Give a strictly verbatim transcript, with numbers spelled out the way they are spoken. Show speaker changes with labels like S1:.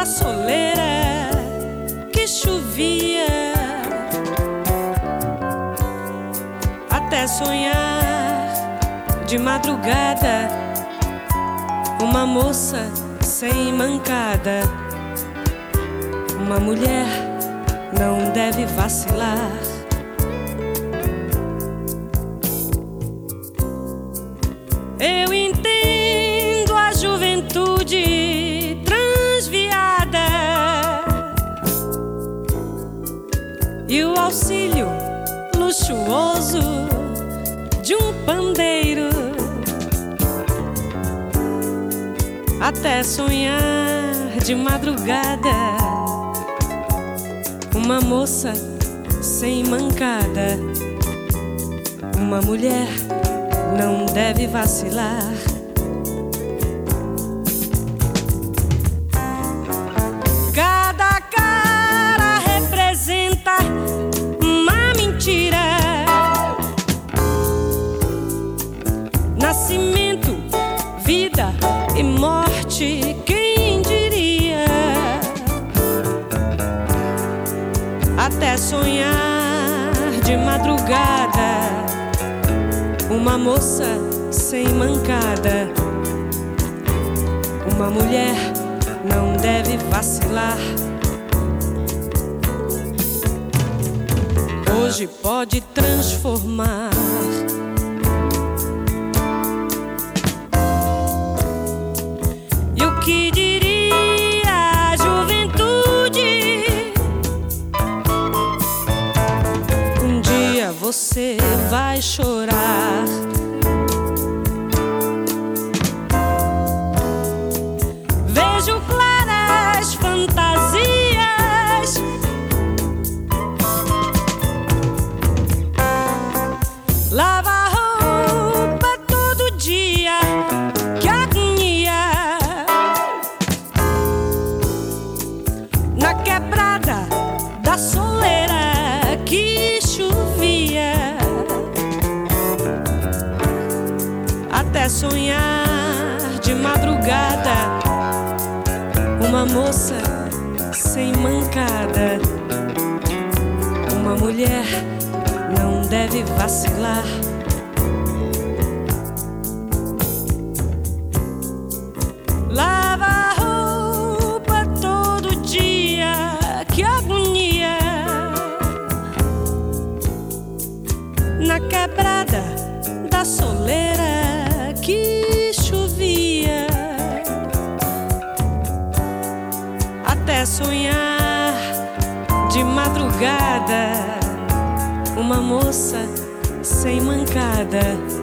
S1: soleira que chovia, até sonhar de madrugada uma moça sem mancada. Uma mulher não deve vacilar. Eu entendo a juventude transviada e o auxílio luxuoso de um pandeiro, até sonhar de madrugada uma moça sem mancada. Uma mulher não deve vacilar. Cada cara representa uma mentira. Nascimento, vida e morte, quem diria? Até sonhar de madrugada uma moça sem mancada. Uma mulher não deve vacilar. Hoje pode transformar. E o que diria a juventude? Um dia você vai chorar. Vejo claras fantasias, lava a roupa todo dia, que agonia. Na quebrada da soleira que chovia, até sonhar de madrugada uma moça sem mancada. Uma mulher não deve vacilar. Lava a roupa todo dia, que agonia. Na quebrada da soleira que chovia, até sonhar de madrugada uma moça sem mancada.